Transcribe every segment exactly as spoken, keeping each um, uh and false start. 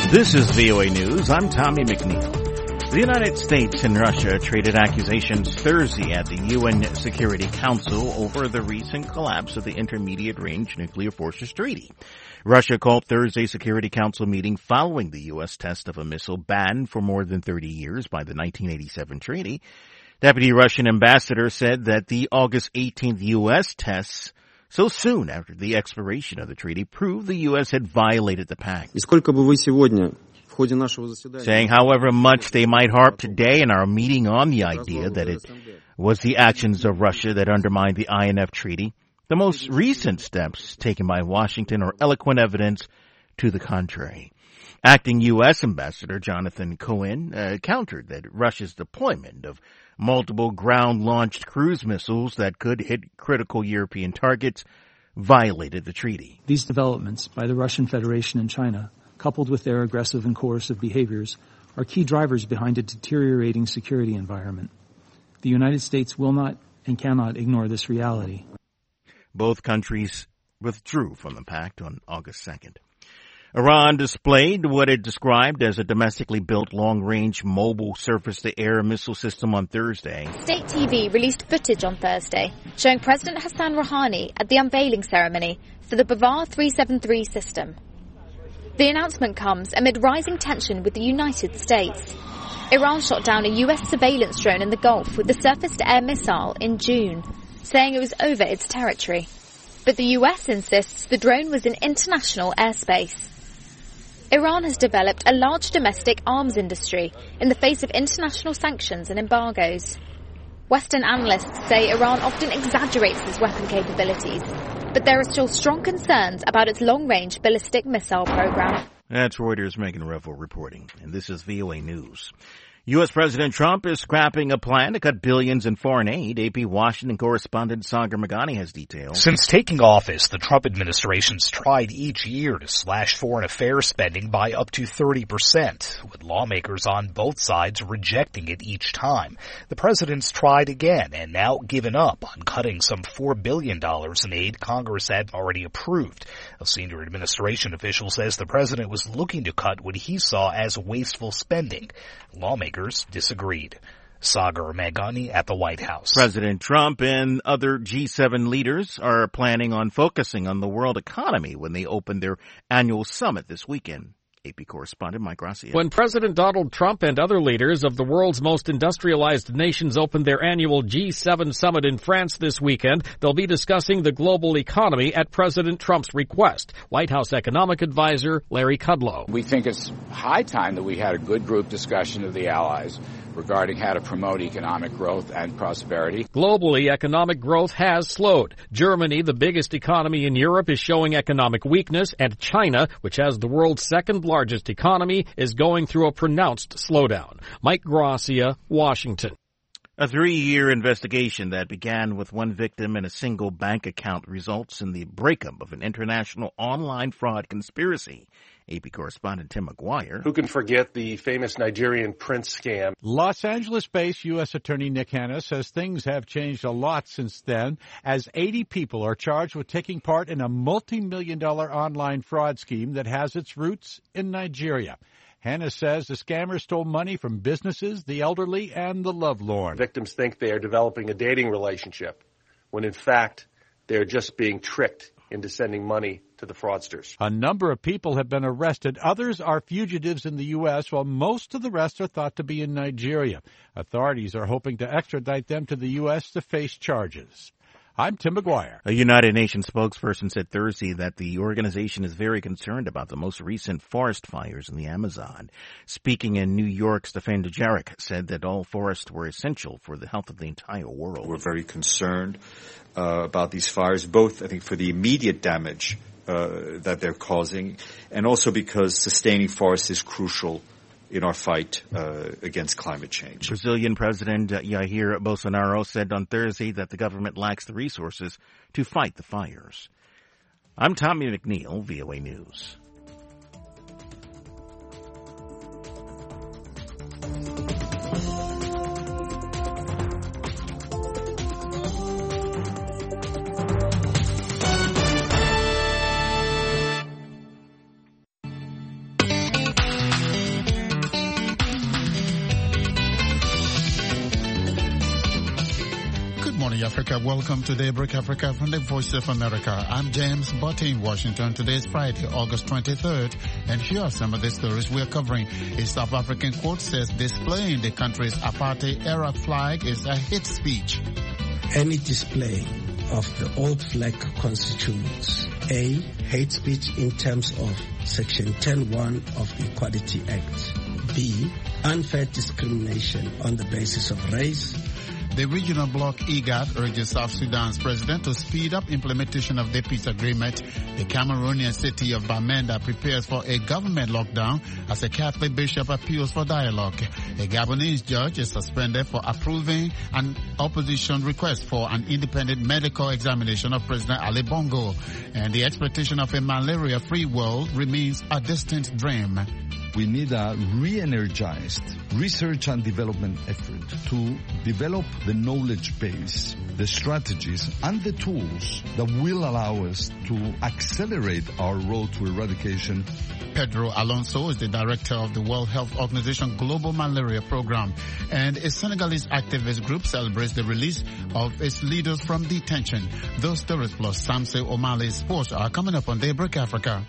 This is V O A News. I'm Tommy McNeil. The United States and Russia traded accusations Thursday at the U N Security Council over the recent collapse of the Intermediate Range Nuclear Forces Treaty. Russia called Thursday's Security Council meeting following the U S test of a missile banned for more than thirty years by the nineteen eighty-seven treaty. Deputy Russian ambassador said that the August eighteenth U S tests so soon after the expiration of the treaty proved the U S had violated the pact. Saying however much they might harp today in our meeting on the idea that it was the actions of Russia that undermined the I N F treaty, the most recent steps taken by Washington are eloquent evidence to the contrary. Acting U S Ambassador Jonathan Cohen uh, countered that Russia's deployment of multiple ground-launched cruise missiles that could hit critical European targets violated the treaty. These developments by the Russian Federation and China, coupled with their aggressive and coercive behaviors, are key drivers behind a deteriorating security environment. The United States will not and cannot ignore this reality. Both countries withdrew from the pact on August second. Iran displayed what it described as a domestically built long-range mobile surface-to-air missile system on Thursday. State T V released footage on Thursday showing President Hassan Rouhani at the unveiling ceremony for the Bavar three seventy-three system. The announcement comes amid rising tension with the United States. Iran shot down a U S surveillance drone in the Gulf with the surface-to-air missile in June, saying it was over its territory. But the U S insists the drone was in international airspace. Iran has developed a large domestic arms industry in the face of international sanctions and embargoes. Western analysts say Iran often exaggerates its weapon capabilities, but there are still strong concerns about its long-range ballistic missile program. That's Reuters' Megan Revel reporting, and this is V O A News. U S. President Trump is scrapping a plan to cut billions in foreign aid. A P Washington correspondent Sagar Meghani has details. Since taking office, the Trump administration's tried each year to slash foreign affairs spending by up to thirty percent, with lawmakers on both sides rejecting it each time. The president's tried again and now given up on cutting some four billion dollars in aid Congress had already approved. A senior administration official says the president was looking to cut what he saw as wasteful spending. Lawmakers disagreed. Sagar Meghani at the White House. President Trump and other G seven leaders are planning on focusing on the world economy when they open their annual summit this weekend. A P correspondent Mike Gracia. When President Donald Trump and other leaders of the world's most industrialized nations open their annual G seven summit in France this weekend, they'll be discussing the global economy at President Trump's request. White House economic advisor Larry Kudlow. We think it's high time that we had a good group discussion of the allies regarding how to promote economic growth and prosperity. Globally, economic growth has slowed. Germany, the biggest economy in Europe, is showing economic weakness, and China, which has the world's second largest economy, is going through a pronounced slowdown. Mike Gracia, Washington. A three-year investigation that began with one victim and a single bank account results in the breakup of an international online fraud conspiracy. A P correspondent Tim McGuire. Who can forget the famous Nigerian prince scam? Los Angeles-based U S. Attorney Nick Hanna says things have changed a lot since then, as eighty people are charged with taking part in a multi-million dollar online fraud scheme that has its roots in Nigeria. Hanna says the scammers stole money from businesses, the elderly, and the lovelorn. Victims think they are developing a dating relationship, when in fact they're just being tricked into sending money to the fraudsters. A number of people have been arrested. Others are fugitives in the U S, while most of the rest are thought to be in Nigeria. Authorities are hoping to extradite them to the U S to face charges. I'm Tim McGuire. A United Nations spokesperson said Thursday that the organization is very concerned about the most recent forest fires in the Amazon. Speaking in New York, Stefan Dujarric said that all forests were essential for the health of the entire world. We're very concerned uh, about these fires, both, I think, for the immediate damage uh, that they're causing, and also because sustaining forests is crucial in our fight uh, against climate change. Brazilian President Jair Bolsonaro said on Thursday that the government lacks the resources to fight the fires. I'm Tommy McNeil, V O A News. Morning, Africa. Welcome to Daybreak Africa from the Voice of America. I'm James Botte in Washington. Today is Friday, August twenty-third, and here are some of the stories we're covering. A South African court says displaying the country's apartheid-era flag is a hate speech. Any display of the old flag constitutes A. Hate speech in terms of Section ten one of the Equality Act. B. Unfair discrimination on the basis of race. The regional bloc IGAD urges South Sudan's president to speed up implementation of the peace agreement. The Cameroonian city of Bamenda prepares for a government lockdown as a Catholic bishop appeals for dialogue. A Gabonese judge is suspended for approving an opposition request for an independent medical examination of President Ali Bongo. And the expectation of a malaria-free world remains a distant dream. We need a re-energized research and development effort to develop the knowledge base, the strategies, and the tools that will allow us to accelerate our road to eradication. Pedro Alonso is the director of the World Health Organization Global Malaria Program, and a Senegalese activist group celebrates the release of its leaders from detention. Those stories plus Samse Omale's sports are coming up on Daybreak Africa.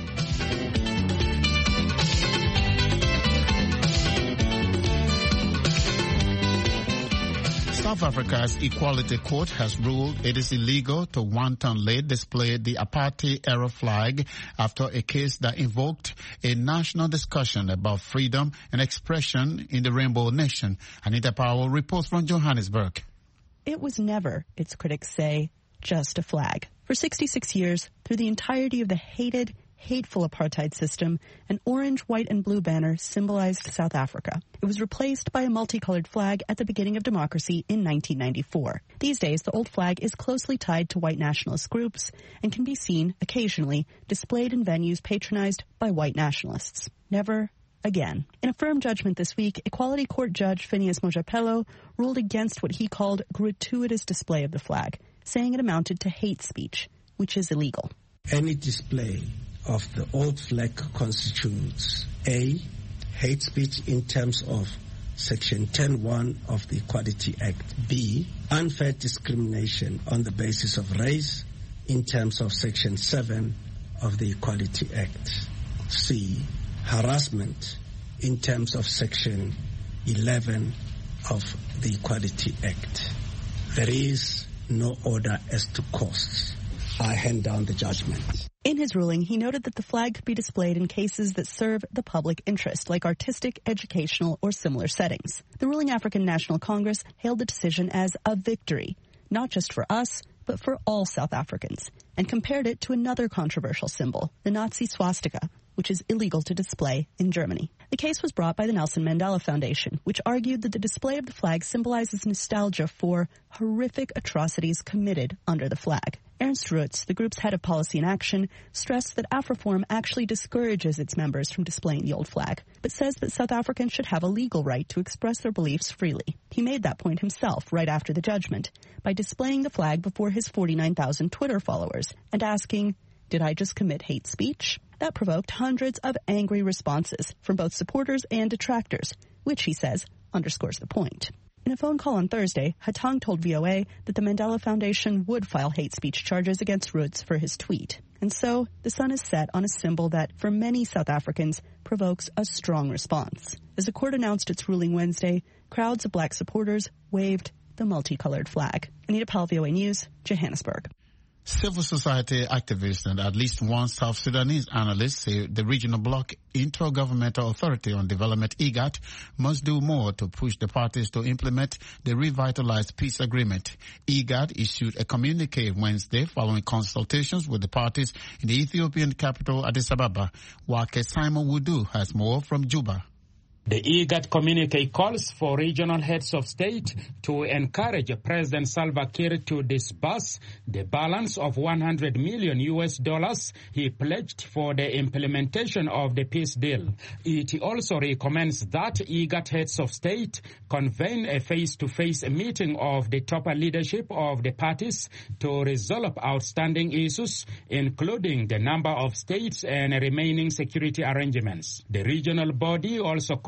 South Africa's Equality Court has ruled it is illegal to wantonly display the apartheid-era flag after a case that invoked a national discussion about freedom and expression in the Rainbow Nation. Anita Powell reports from Johannesburg. It was never, its critics say, just a flag. For sixty-six years, through the entirety of the hated, hateful apartheid system, an orange, white, and blue banner symbolized South Africa. It was replaced by a multicolored flag at the beginning of democracy in nineteen ninety-four. These days, the old flag is closely tied to white nationalist groups and can be seen, occasionally, displayed in venues patronized by white nationalists. Never again. In a firm judgment this week, Equality Court Judge Phineas Mojapelo ruled against what he called gratuitous display of the flag, saying it amounted to hate speech, which is illegal. Any display of the old flag constitutes A. Hate speech in terms of Section ten one of the Equality Act. B. Unfair discrimination on the basis of race in terms of Section seven of the Equality Act. C. Harassment in terms of Section eleven of the Equality Act. There is no order as to costs. I hand down the judgment. In his ruling, he noted that the flag could be displayed in cases that serve the public interest, like artistic, educational, or similar settings. The ruling African National Congress hailed the decision as a victory, not just for us, but for all South Africans, and compared it to another controversial symbol, the Nazi swastika, which is illegal to display in Germany. The case was brought by the Nelson Mandela Foundation, which argued that the display of the flag symbolizes nostalgia for horrific atrocities committed under the flag. Ernst Rutz, the group's head of policy and action, stressed that AfriForum actually discourages its members from displaying the old flag, but says that South Africans should have a legal right to express their beliefs freely. He made that point himself right after the judgment by displaying the flag before his forty-nine thousand Twitter followers and asking, "Did I just commit hate speech?" That provoked hundreds of angry responses from both supporters and detractors, which, he says, underscores the point. In a phone call on Thursday, Hatang told V O A that the Mandela Foundation would file hate speech charges against Roots for his tweet. And so, the sun is set on a symbol that, for many South Africans, provokes a strong response. As the court announced its ruling Wednesday, crowds of black supporters waved the multicolored flag. Anita Powell, V O A News, Johannesburg. Civil society activists and at least one South Sudanese analyst say the regional bloc Intergovernmental Authority on Development, IGAD, must do more to push the parties to implement the revitalized peace agreement. IGAD issued a communique Wednesday following consultations with the parties in the Ethiopian capital Addis Ababa. Wake Simon Wudu has more from Juba. The IGAD communique calls for regional heads of state to encourage President Salva Kiir to disburse the balance of one hundred million U S dollars he pledged for the implementation of the peace deal. It also recommends that IGAD heads of state convene a face-to-face meeting of the top leadership of the parties to resolve outstanding issues, including the number of states and remaining security arrangements. The regional body also calls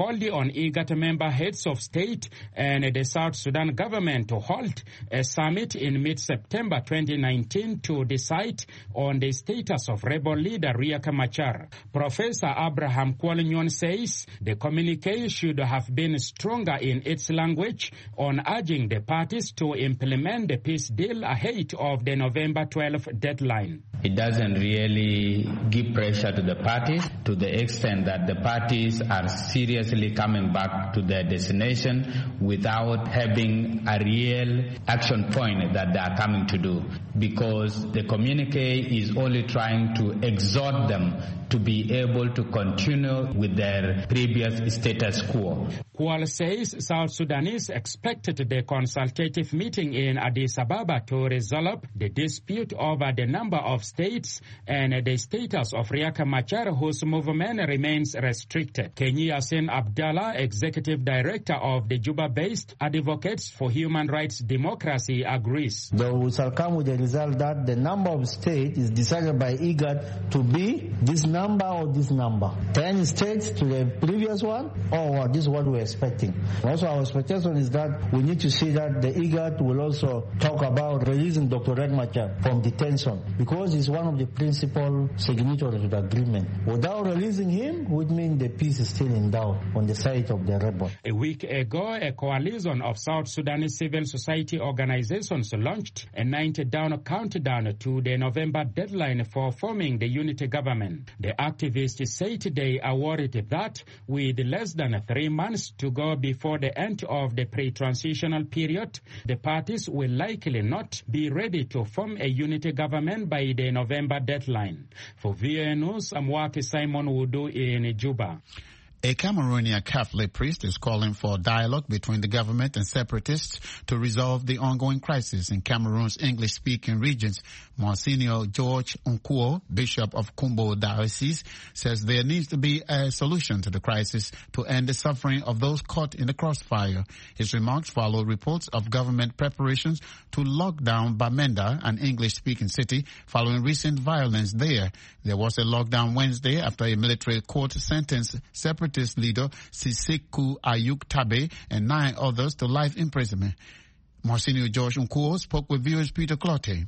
called on IGAD member heads of state and the South Sudan government to hold a summit in mid-September twenty nineteen to decide on the status of rebel leader Riek Machar. Professor Abraham Kwolnyon says the communique should have been stronger in its language on urging the parties to implement the peace deal ahead of the November twelfth deadline. It doesn't really give pressure to the parties to the extent that the parties are seriously coming back to their destination without having a real action point that they are coming to do, because the communique is only trying to exhort them to be able to continue with their previous status quo. Kwal says South Sudanese expected the consultative meeting in Addis Ababa to resolve the dispute over the number of states and the status of Riek Machar, whose movement remains restricted. Kenyi Yasin Abdallah, executive director of the Juba-based Advocates for Human Rights Democracy, agrees. Though we shall come with the result that the number of states is decided by IGAD to be this number or this number. ten states to the previous one, or this is what we're expecting. Also, our expectation is that we need to see that the IGAD will also talk about releasing Doctor Riek Machar from detention, because he's one of the principal signatories to the agreement. Without releasing him would mean the peace is still in doubt on the side of the rebel. A week ago, a coalition of South Sudanese civil society organizations launched a ninety-day countdown to the November deadline for forming the unity government. The activists say they are worried that with less than three months to go before the end of the pre-transitional period, the parties will likely not be ready to form a unity government by the November deadline. For V O A News, I'm Waki Simon Wudu in Juba. A Cameroonian Catholic priest is calling for dialogue between the government and separatists to resolve the ongoing crisis in Cameroon's English-speaking regions. Monsignor George Unkuo, Bishop of Kumbo Diocese, says there needs to be a solution to the crisis to end the suffering of those caught in the crossfire. His remarks follow reports of government preparations to lock down Bamenda, an English-speaking city, following recent violence there. There was a lockdown Wednesday after a military court sentenced separatists leader Siseku Ayuk Tabe and nine others to life imprisonment. Monsignor George Unkuo spoke with viewers Peter Clotte.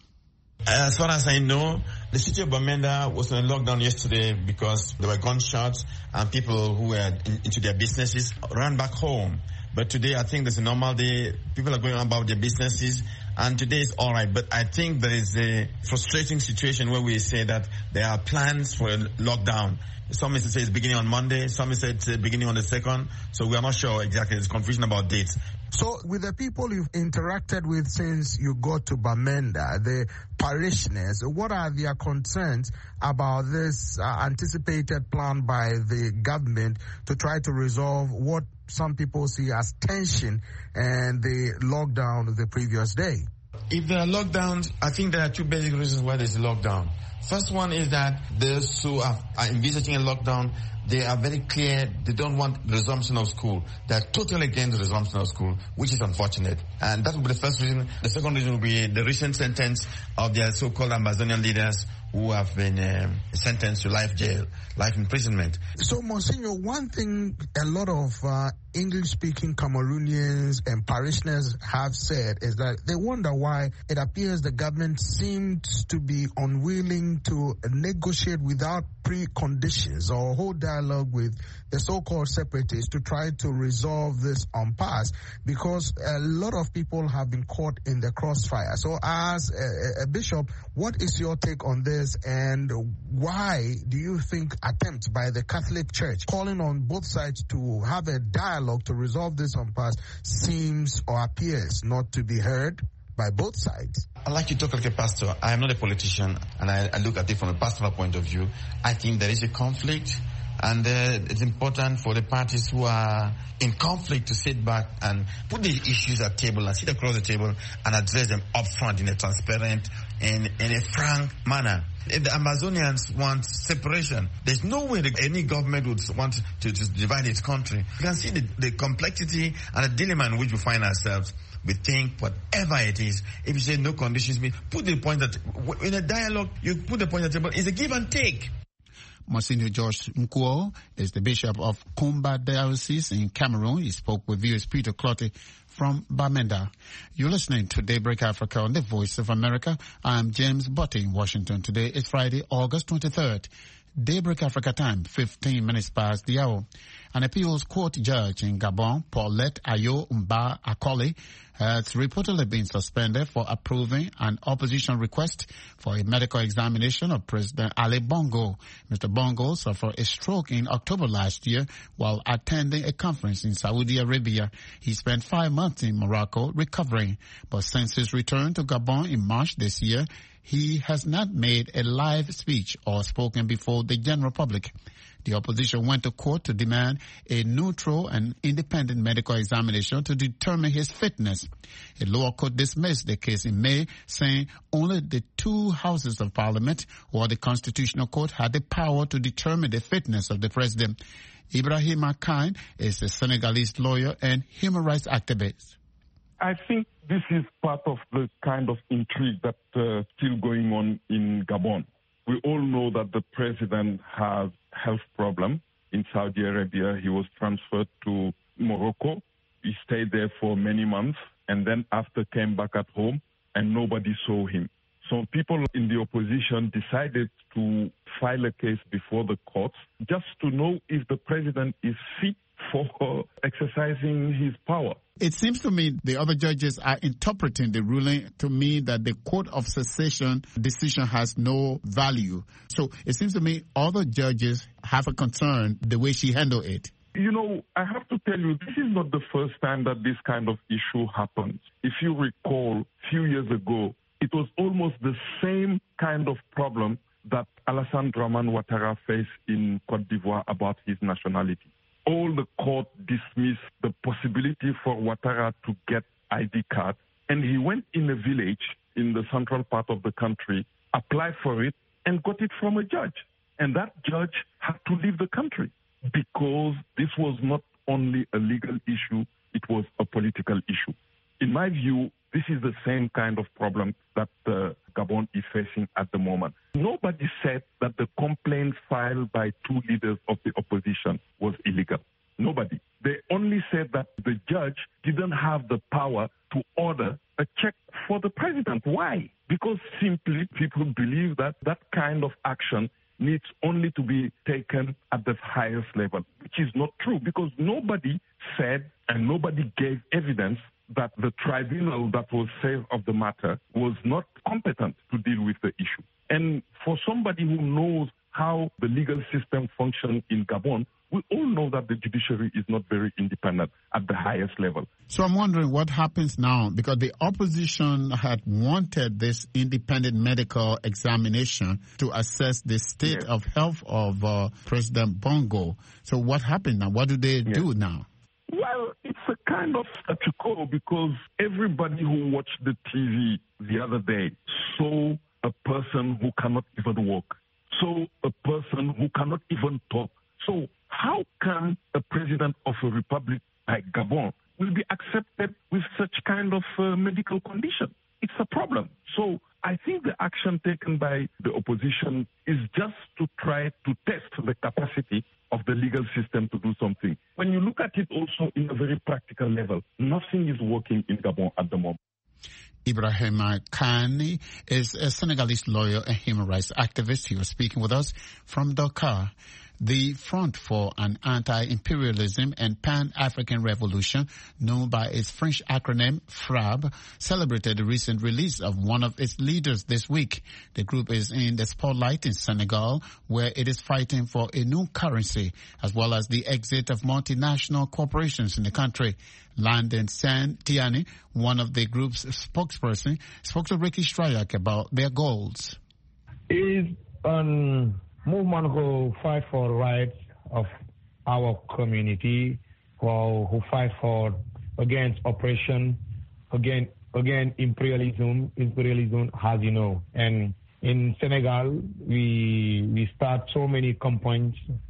As far as I know, the city of Bamenda was on lockdown yesterday because there were gunshots and people who were in, into their businesses ran back home. But today I think there's a normal day. People are going about their businesses, and today is all right. But I think there is a frustrating situation where we say that there are plans for a lockdown. Some may say it's beginning on Monday, some may say it's beginning on the second, so we are not sure exactly. There's confusion about dates. So with the people you've interacted with since you got to Bamenda, the parishioners, what are their concerns about this uh, anticipated plan by the government to try to resolve what some people see as tension and the lockdown of the previous day? If there are lockdowns, I think there are two basic reasons why there's a lockdown. First one is that those who are, are envisaging a lockdown, they are very clear they don't want resumption of school. They are totally against the resumption of school, which is unfortunate. And that will be the first reason. The second reason will be the recent sentence of their so-called Amazonian leaders who have been um, sentenced to life jail, life imprisonment. So, Monsignor, one thing a lot of uh, English-speaking Cameroonians and parishioners have said is that they wonder why it appears the government seems to be unwilling to negotiate without preconditions or hold dialogue with the so-called separatists to try to resolve this impasse, because a lot of people have been caught in the crossfire. So as a, a bishop, what is your take on this, and why do you think attempts by the Catholic Church calling on both sides to have a dialogue to resolve this impasse seems or appears not to be heard by both sides? I like to talk like a pastor. I am not a politician, and I, I look at it from a pastoral point of view. I think there is a conflict, and uh, it's important for the parties who are in conflict to sit back and put the issues at table and sit across the table and address them upfront in a transparent and in a frank manner. If the Amazonians want separation, there's no way that any government would want to, to divide its country. You can see the, the complexity and the dilemma in which we find ourselves. We think whatever it is, if you say no conditions, put the point that in a dialogue, you put the point at the table, it's a give and take. Monsignor George Nkuo is the Bishop of Kumba Diocese in Cameroon. He spoke with V O A's Peter Clottey from Bamenda. You're listening to Daybreak Africa on the Voice of America. I'm James Botte in Washington. Today is Friday, August twenty-third. Daybreak Africa time, fifteen minutes past the hour. An appeals court judge in Gabon, Paulette Ayo Mba Akoli, has reportedly been suspended for approving an opposition request for a medical examination of President Ali Bongo. Mister Bongo suffered a stroke in October last year while attending a conference in Saudi Arabia. He spent five months in Morocco recovering, but since his return to Gabon in March this year, he has not made a live speech or spoken before the general public. The opposition went to court to demand a neutral and independent medical examination to determine his fitness. A lower court dismissed the case in May, saying only the two houses of parliament or the constitutional court had the power to determine the fitness of the president. Ibrahima Khan is a Senegalese lawyer and human rights activist. I think this is part of the kind of intrigue that's uh, still going on in Gabon. We all know that the president has health problem in Saudi Arabia. He was transferred to Morocco. He stayed there for many months and then after came back at home and nobody saw him. So people in the opposition decided to file a case before the courts just to know if the president is fit for exercising his power. It seems to me the other judges are interpreting the ruling to mean that the court of cessation decision has no value. So it seems to me other judges have a concern the way she handled it. You know, I have to tell you, this is not the first time that this kind of issue happens. If you recall, a few years ago, it was almost the same kind of problem that Alassane Dramane Ouattara faced in Côte d'Ivoire about his nationality. All the court dismissed the possibility for Ouattara to get I D card, and he went in a village in the central part of the country, applied for it, and got it from a judge. And that judge had to leave the country because this was not only a legal issue, it was a political issue. In my view, this is the same kind of problem that uh, Gabon is facing at the moment. Nobody said that the complaint filed by two leaders of the opposition was illegal. Nobody. They only said that the judge didn't have the power to order a check for the president. Why? Because simply people believe that that kind of action needs only to be taken at the highest level, which is not true because nobody said and nobody gave evidence that the tribunal that was saved of the matter was not competent to deal with the issue. And for somebody who knows how the legal system functions in Gabon, we all know that the judiciary is not very independent at the highest level. So I'm wondering what happens now, because the opposition had wanted this independent medical examination to assess the state yes. of health of uh, President Bongo. So what happened now? What do they yes. do now? Well, it's a kind of statu quo because everybody who watched the T V the other day saw a person who cannot even walk, saw a person who cannot even talk. So how can a president of a republic like Gabon will be accepted with such kind of uh, medical condition? It's a problem. So I think the action taken by the opposition is just to try to test the capacity of the legal system to do something. When you look at it also in a very practical level, nothing is working in Gabon at the moment. Ibrahima Khan is a Senegalese lawyer and human rights activist. He was speaking with us from Dakar. The Front for an Anti-Imperialism and Pan-African Revolution, known by its French acronym FRAB, celebrated the recent release of one of its leaders this week. The group is in the spotlight in Senegal, where it is fighting for a new currency, as well as the exit of multinational corporations in the country. Landon Santiani, one of the group's spokesperson, spoke to Ricky Strayak about their goals. Is an movement who fight for rights of our community, who, who fight for against oppression, against against imperialism, imperialism, as you know. And in Senegal, we we start so many campaigns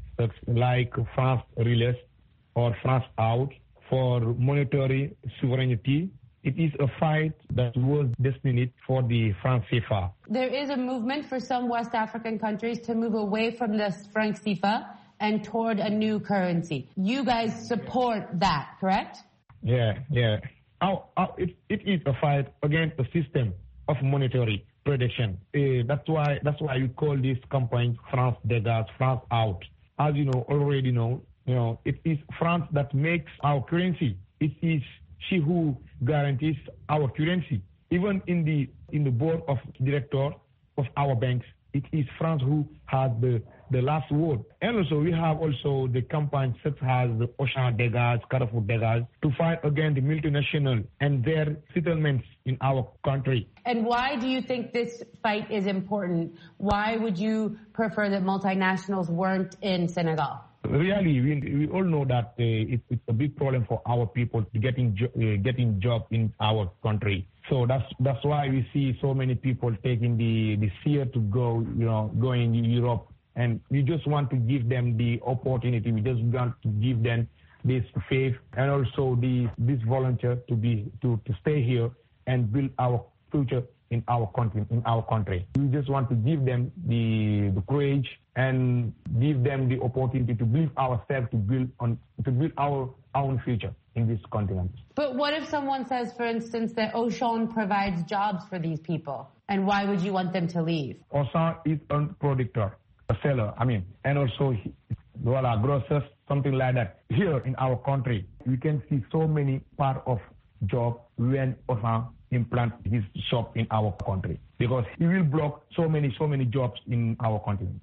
like France Release or France Out for monetary sovereignty It is a fight that was destined for the franc C F A. There is a movement for some West African countries to move away from the franc C F A and toward a new currency. You guys support that, correct? Yeah, yeah. Our, our, it, it is a fight against the system of monetary prediction. Uh, that's why that's why we call this campaign France Dégage, France Out. As you know, already know, you know, it is France that makes our currency. It is she who guarantees our currency. Even in the in the board of directors of our banks, it is France who has the, the last word. And also we have also the campaign such as the Auchan Dégage, Carrefour Dégage, to fight against the multinational and their settlements in our country. And why do you think this fight is important? Why would you prefer that multinationals weren't in Senegal? Really, we, we all know that uh, it, it's a big problem for our people getting jo- uh, getting job in our country. So that's that's why we see so many people taking the the fear to go, you know, going to Europe, and we just want to give them the opportunity. We just want to give them this faith and also the this volunteer to be to, to stay here and build our future in our country. In our country, we just want to give them the the courage and give them the opportunity to build ourselves, to build on to build our own future in this continent. But what if someone says, for instance, that Auchan provides jobs for these people, and why would you want them to leave? Auchan is a producer, a seller, I mean, and also voila, grocers, something like that. Here in our country, we can see so many part of job when Auchan implant his shop in our country, because he will block so many, so many jobs in our continent.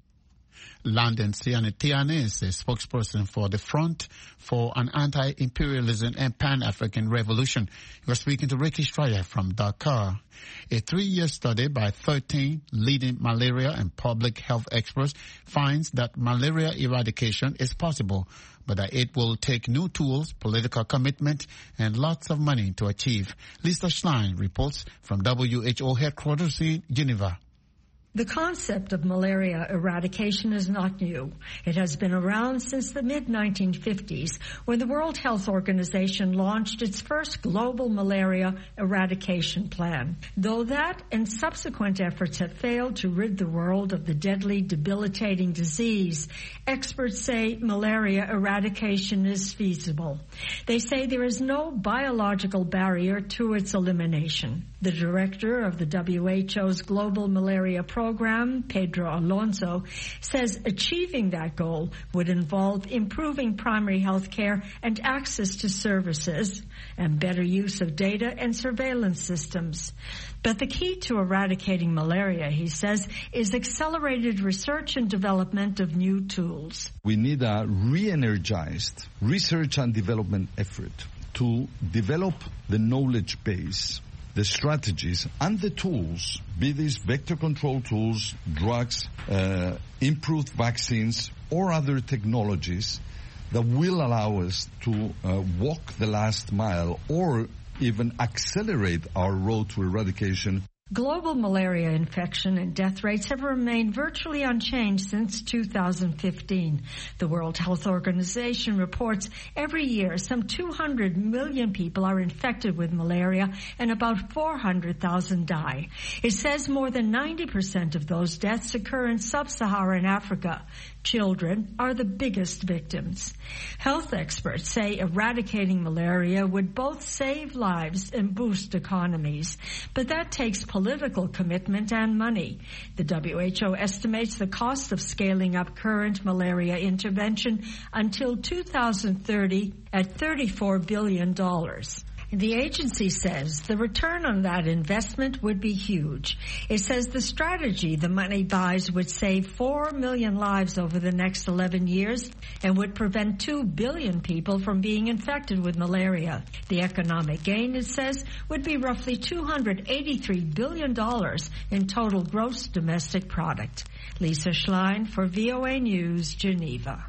Landon Tiane is a spokesperson for the Front for an Anti-Imperialism and Pan-African Revolution. He was speaking to Ricky Stryer from Dakar. A three-year study by thirteen leading malaria and public health experts finds that malaria eradication is possible, but that it will take new tools, political commitment, and lots of money to achieve. Lisa Schlein reports from W H O headquarters in Geneva. The concept of malaria eradication is not new. It has been around since the mid nineteen fifties, when the World Health Organization launched its first global malaria eradication plan. Though that and subsequent efforts have failed to rid the world of the deadly, debilitating disease, experts say malaria eradication is feasible. They say there is no biological barrier to its elimination. The director of the W H O's Global Malaria Program, Pedro Alonso, says achieving that goal would involve improving primary health care and access to services and better use of data and surveillance systems. But the key to eradicating malaria, he says, is accelerated research and development of new tools. We need a re-energized research and development effort to develop the knowledge base, the strategies and the tools, be these vector control tools, drugs, uh, improved vaccines, or other technologies that will allow us to uh, walk the last mile or even accelerate our road to eradication. Global malaria infection and death rates have remained virtually unchanged since two thousand fifteen. The World Health Organization reports every year some two hundred million people are infected with malaria and about four hundred thousand die. It says more than ninety percent of those deaths occur in sub-Saharan Africa. Children are the biggest victims. Health experts say eradicating malaria would both save lives and boost economies, but that takes political commitment and money. The W H O estimates the cost of scaling up current malaria intervention until two thousand thirty at thirty-four billion dollars. The agency says the return on that investment would be huge. It says the strategy the money buys would save four million lives over the next eleven years and would prevent two billion people from being infected with malaria. The economic gain, it says, would be roughly two hundred eighty-three billion dollars in total gross domestic product. Lisa Schlein for V O A News, Geneva.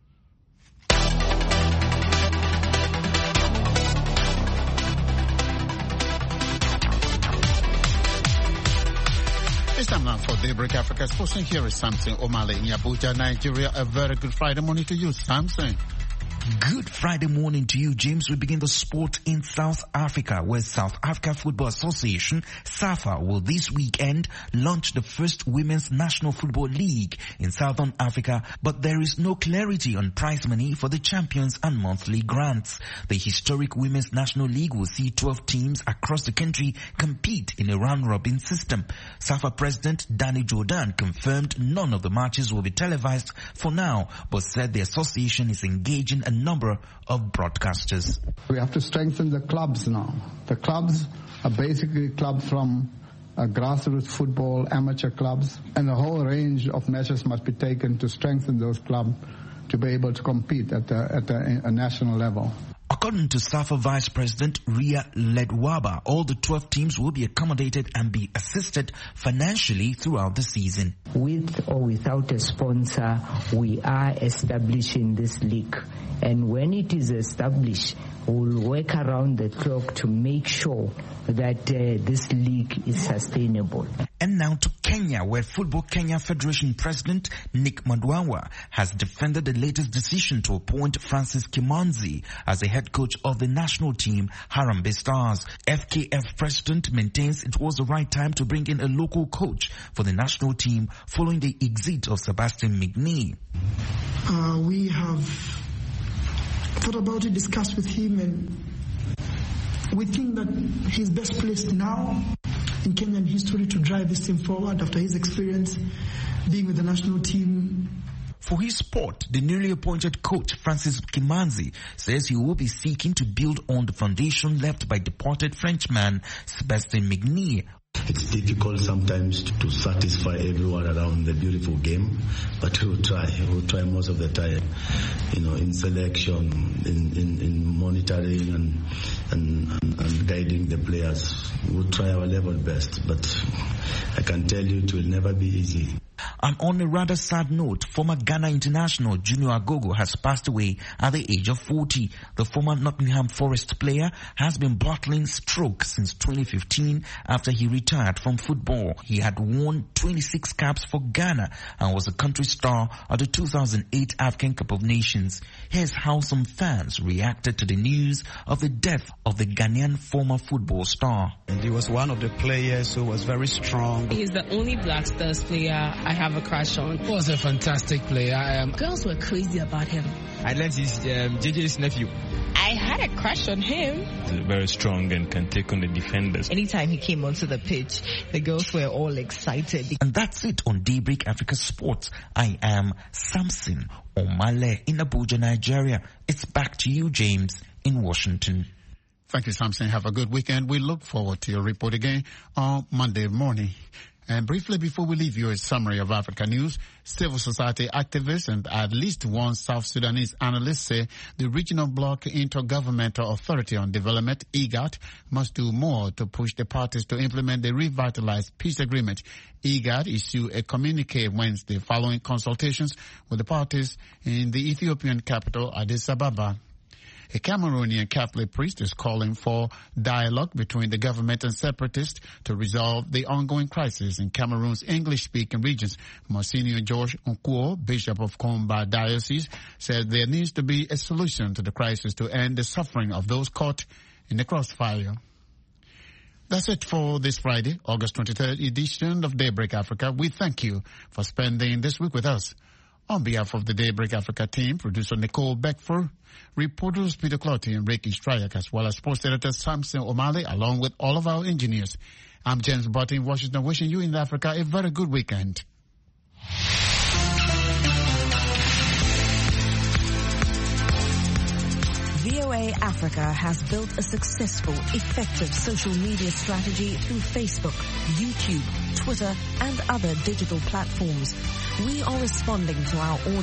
It's time now for Daybreak Africa Sports, and here is Samson Omale in Abuja, Nigeria. A very good Friday morning to you, Samson. Good Friday morning to you, James. We begin the sport in South Africa, where South Africa Football Association, SAFA, will this weekend launch the first Women's National Football League in Southern Africa, but there is no clarity on prize money for the champions and monthly grants. The historic Women's National League will see twelve teams across the country compete in a round-robin system. SAFA President Danny Jordan confirmed none of the matches will be televised for now, but said the association is engaging a number of broadcasters. We have to strengthen the clubs now. The clubs are basically clubs from uh, grassroots football, amateur clubs, and a whole range of measures must be taken to strengthen those clubs to be able to compete at the, at the, a national level. According to SAFA Vice President Ria Ledwaba, all the twelve teams will be accommodated and be assisted financially throughout the season. With or without a sponsor, we are establishing this league. And when it is established, we'll work around the clock to make sure that uh, this league is sustainable. And now to Kenya, where Football Kenya Federation President Nick Madwawa has defended the latest decision to appoint Francis Kimanzi as the head coach of the national team, Harambee Stars. F K F President maintains it was the right time to bring in a local coach for the national team following the exit of Sebastian McNee. Uh, we have thought about it, discussed with him, and we think that he's best placed now in Kenyan history to drive this team forward after his experience being with the national team. For his sport, the newly appointed coach Francis Kimanzi says he will be seeking to build on the foundation left by departed Frenchman Sebastian McNee. It's difficult sometimes to, to satisfy everyone around the beautiful game, but we'll try. We'll try most of the time, you know, in selection, in, in, in monitoring and, and, and, and guiding the players. We'll try our level best, but I can tell you it will never be easy. And on a rather sad note, former Ghana international Junior Agogo has passed away at the age of forty. The former Nottingham Forest player has been battling stroke since twenty fifteen after he retired from football. He had won twenty-six caps for Ghana and was a country star at the two thousand eight African Cup of Nations. Here's how some fans reacted to the news of the death of the Ghanaian former football star. And he was one of the players who was very strong. He's the only Black Stars player I have a crush on. He was a fantastic player. Um, Girls were crazy about him. I learned he's um, J J's nephew. I had a crush on him. He's very strong and can take on the defenders. Anytime he came onto the pitch, the girls were all excited. And that's it on Daybreak Africa Sports. I am Samson Omale in Abuja, Nigeria. It's back to you, James, in Washington. Thank you, Samson. Have a good weekend. We look forward to your report again on Monday morning. And briefly before we leave you, a summary of Africa news. Civil society activists and at least one South Sudanese analyst say the Regional Bloc Intergovernmental Authority on Development, IGAD, must do more to push the parties to implement the revitalized peace agreement. IGAD issued a communique Wednesday following consultations with the parties in the Ethiopian capital, Addis Ababa. A Cameroonian Catholic priest is calling for dialogue between the government and separatists to resolve the ongoing crisis in Cameroon's English-speaking regions. Monsignor George Nkuo, Bishop of Komba Diocese, said there needs to be a solution to the crisis to end the suffering of those caught in the crossfire. That's it for this Friday, August twenty-third edition of Daybreak Africa. We thank you for spending this week with us. On behalf of the Daybreak Africa team, producer Nicole Beckford, reporters Peter Clotty and Ricky Stryak, as well as sports editor Samson Omale, along with all of our engineers. I'm James Barton in Washington, wishing you in Africa a very good weekend. V O A Africa has built a successful, effective social media strategy through Facebook, YouTube, Twitter, and other digital platforms. We are responding to our audience